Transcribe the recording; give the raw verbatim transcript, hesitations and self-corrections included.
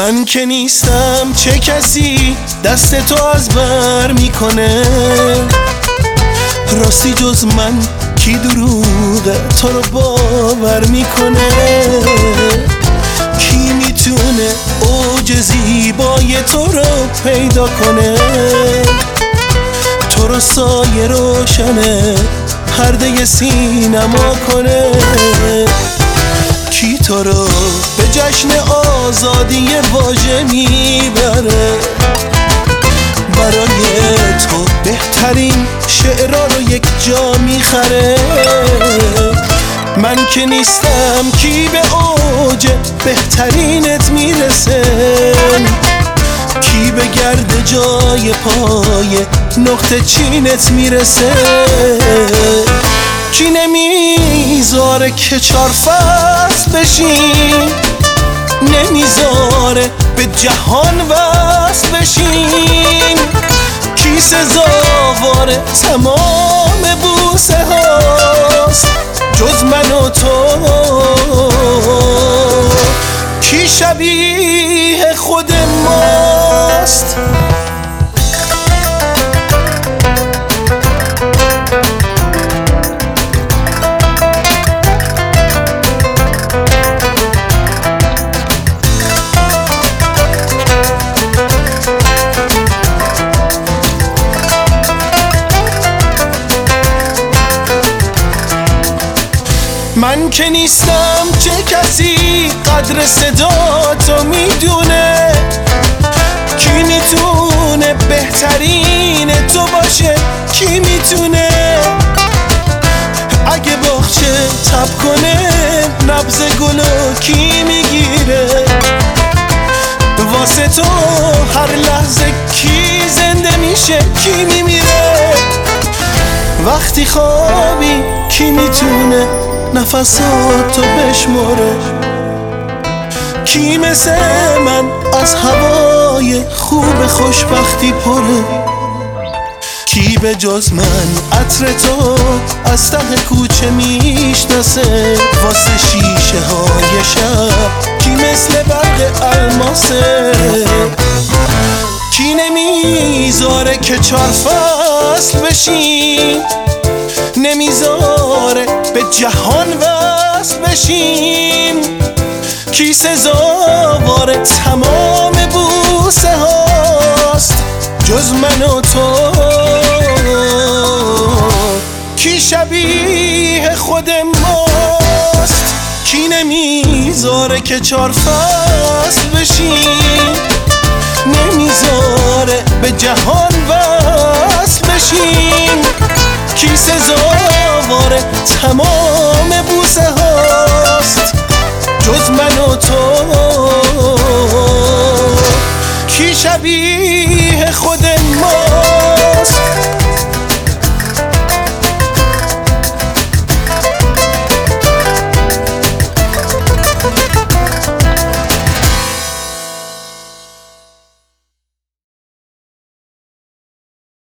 من که نیستم چه کسی دست تو از بر میکنه؟ راستی جز من کی دروغ تو رو باور میکنه؟ کی میتونه اوج زیبای تو رو پیدا کنه؟ تو رو سایه روشنه پرده سینما کنه؟ کی تو رو به جشن آزادی واژه میبره؟ برای تو بهترین شعرها رو یک جا میخره؟ من که نیستم کی به اوج بهترینت میرسه؟ کی به گرد جای پای نقطه چینت میرسه؟ کی نمیذاره که چار فصل بشین؟ نمیذاره به جهان وصل بشین؟ کی سزاوار تمام بوسه هاست جز من و تو؟ کی شبیه خود ماست؟ من که نیستم چه کسی قدر صدا تو میدونه؟ کی میتونه بهترین تو باشه؟ کی میتونه اگه باغچه تب کنه نبض گلو کی میگیره؟ واسه تو هر لحظه کی زنده میشه کی میمیره؟ وقتی خوابی کی میتونه نفساتو بشماره؟ کی مثل من از هوای خوب خوشبختی پره؟ کی به جز من عطر تو از ته کوچه میشناسه؟ واسه شیشه های شب کی مثل برق الماسه؟ کی نمیذاره که چار فصل بشین؟ نمیذاره به جهان وصل بشیم؟ کی سزاوار تمام بوسه هاست جز من و تو؟ کی شبیه خود ماست؟ کی نمیذاره که چار فصل بشیم؟ نمیذاره به جهان وصل بشیم؟ کی سزاوار تمام بوسه هاست جز من و تو؟ کی شبیه خود